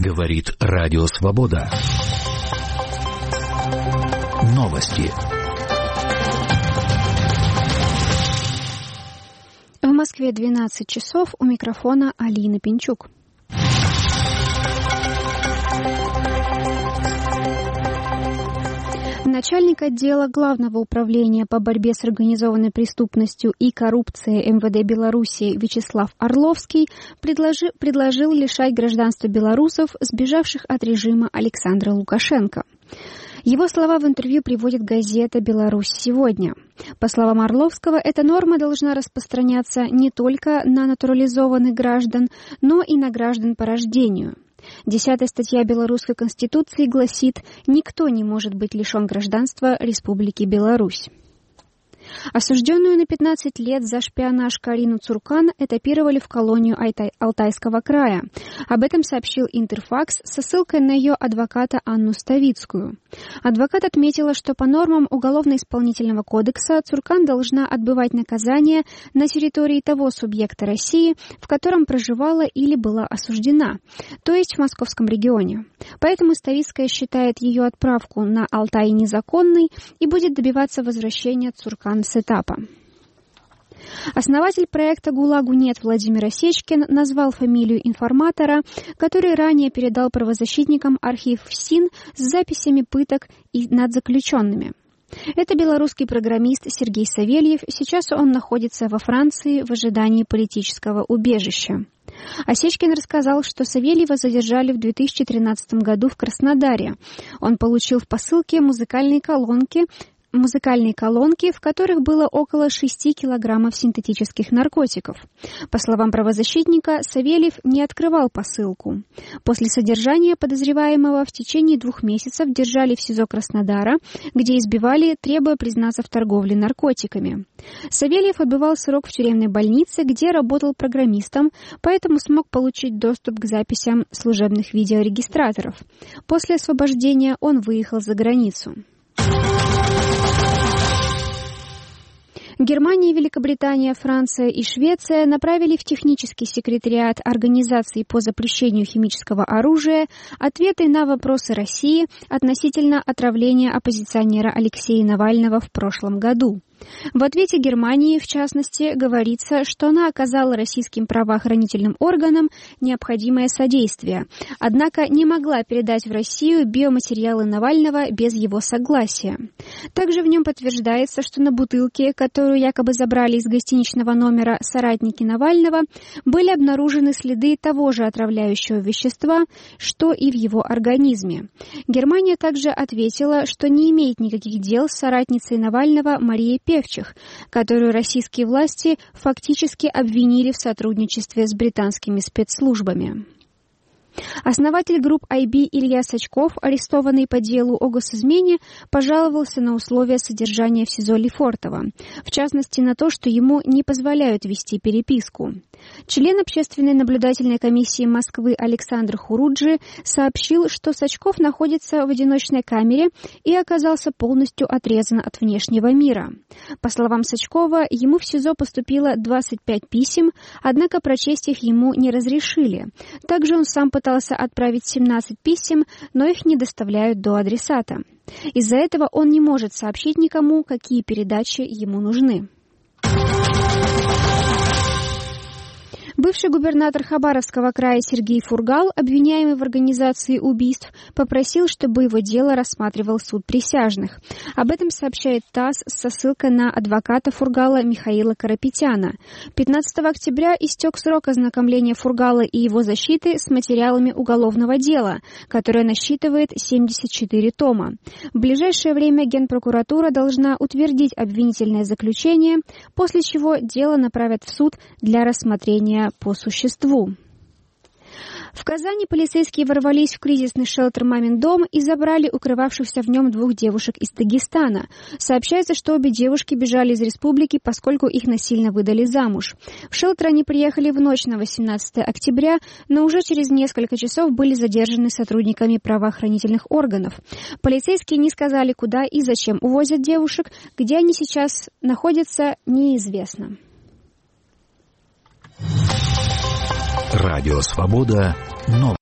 Говорит Радио Свобода. Новости. В Москве 12 часов, у микрофона Алина Пинчук. Начальник отдела Главного управления по борьбе с организованной преступностью и коррупцией МВД Беларуси Вячеслав Орловский предложил лишать гражданства белорусов, сбежавших от режима Александра Лукашенко. Его слова в интервью приводит газета «Беларусь сегодня». По словам Орловского, эта норма должна распространяться не только на натурализованных граждан, но и на граждан по рождению. 10-я статья Белорусской Конституции гласит: «Никто не может быть лишен гражданства Республики Беларусь». Осужденную на 15 лет за шпионаж Карину Цуркан этапировали в колонию Алтайского края. Об этом сообщил Интерфакс со ссылкой на ее адвоката Анну Ставицкую. Адвокат отметила, что по нормам Уголовно-исполнительного кодекса Цуркан должна отбывать наказание на территории того субъекта России, в котором проживала или была осуждена, то есть в Московском регионе. Поэтому Ставицкая считает ее отправку на Алтай незаконной и будет добиваться возвращения Цуркан с этапа. Основатель проекта «ГУЛАГу нет» Владимир Осечкин назвал фамилию информатора, который ранее передал правозащитникам архив ФСИН с записями пыток над заключенными. Это белорусский программист Сергей Савельев. Сейчас он находится во Франции в ожидании политического убежища. Осечкин рассказал, что Савельева задержали в 2013 году в Краснодаре. Он получил в посылке музыкальные колонки, в которых было около 6 килограммов синтетических наркотиков. По словам правозащитника, Савельев не открывал посылку. После содержания подозреваемого в течение 2 месяцев держали в СИЗО Краснодара, где избивали, требуя признаться в торговле наркотиками. Савельев отбывал срок в тюремной больнице, где работал программистом, поэтому смог получить доступ к записям служебных видеорегистраторов. После освобождения он выехал за границу. Германия, Великобритания, Франция и Швеция направили в технический секретариат Организации по запрещению химического оружия ответы на вопросы России относительно отравления оппозиционера Алексея Навального в прошлом году. В ответе Германии, в частности, говорится, что она оказала российским правоохранительным органам необходимое содействие, однако не могла передать в Россию биоматериалы Навального без его согласия. Также в нем подтверждается, что на бутылке, которую якобы забрали из гостиничного номера соратники Навального, были обнаружены следы того же отравляющего вещества, что и в его организме. Германия также ответила, что не имеет никаких дел с соратницей Навального Марией Певчих, которую российские власти фактически обвинили в сотрудничестве с британскими спецслужбами. Основатель групп IB Илья Сачков, арестованный по делу о госизмене, пожаловался на условия содержания в СИЗО Лефортово, в частности на то, что ему не позволяют вести переписку. Член общественной наблюдательной комиссии Москвы Александр Хуруджи сообщил, что Сачков находится в одиночной камере и оказался полностью отрезан от внешнего мира. По словам Сачкова, ему в СИЗО поступило 25 писем, однако прочесть их ему не разрешили. Также он сам пытался отправить 17 писем, но их не доставляют до адресата. Из-за этого он не может сообщить никому, какие передачи ему нужны. Бывший губернатор Хабаровского края Сергей Фургал, обвиняемый в организации убийств, попросил, чтобы его дело рассматривал суд присяжных. Об этом сообщает ТАСС со ссылкой на адвоката Фургала Михаила Карапетяна. 15 октября истек срок ознакомления Фургала и его защиты с материалами уголовного дела, которое насчитывает 74 тома. В ближайшее время Генпрокуратура должна утвердить обвинительное заключение, после чего дело направят в суд для рассмотрения по существу. В Казани полицейские ворвались в кризисный шелтер «Мамин дом» и забрали укрывавшихся в нем 2 девушек из Дагестана. Сообщается, что обе девушки бежали из республики, поскольку их насильно выдали замуж. В шелтер они приехали в ночь на 18 октября, но уже через несколько часов были задержаны сотрудниками правоохранительных органов. Полицейские не сказали, куда и зачем увозят девушек, где они сейчас находятся, неизвестно. Радио Свобода.